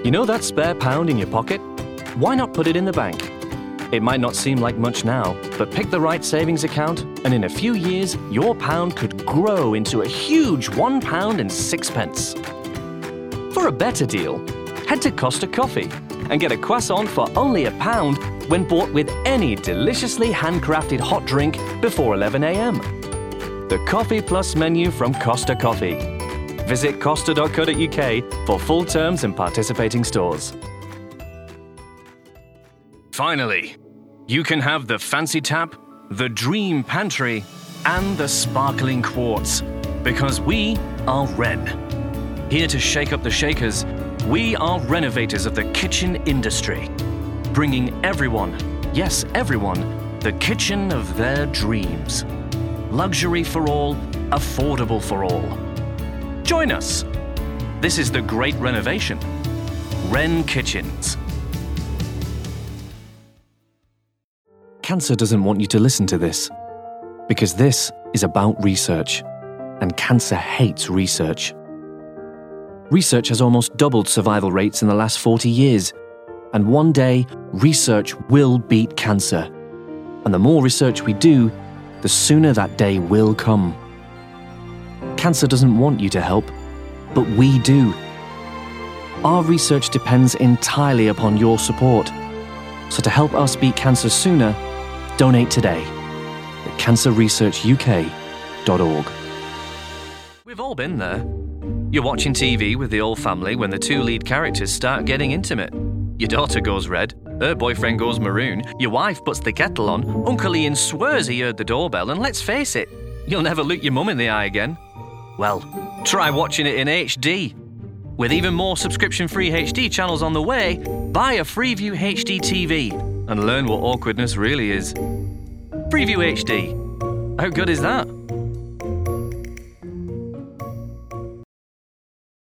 You know that spare pound in your pocket? Why not put it in the bank? It might not seem like much now, but pick the right savings account, and in a few years, your pound could grow into a huge £1.06. For a better deal, head to Costa Coffee and get a croissant for only £1 when bought with any deliciously handcrafted hot drink before 11 a.m. The Coffee Plus menu from Costa Coffee. Visit costa.co.uk for full terms and participating stores. Finally, you can have the fancy tap, the dream pantry, and the sparkling quartz, because we are Wren. Here to shake up the shakers, we are renovators of the kitchen industry, bringing everyone, yes everyone, the kitchen of their dreams. Luxury for all, affordable for all. Join us. This is the Great Renovation. Wren Kitchens. Cancer doesn't want you to listen to this, because this is about research, and cancer hates research. Research has almost doubled survival rates in the last 40 years, and one day, research will beat cancer. And the more research we do, the sooner that day will come. Cancer doesn't want you to help, but we do. Our research depends entirely upon your support. So to help us beat cancer sooner, donate today at cancerresearchuk.org. We've all been there. You're watching TV with the old family when the two lead characters start getting intimate. Your daughter goes red, her boyfriend goes maroon, your wife puts the kettle on, Uncle Ian swears he heard the doorbell, and let's face it, you'll never look your mum in the eye again. Well, try watching it in HD. With even more subscription-free HD channels on the way, buy a Freeview HD TV and learn what awkwardness really is. Freeview HD. How good is that?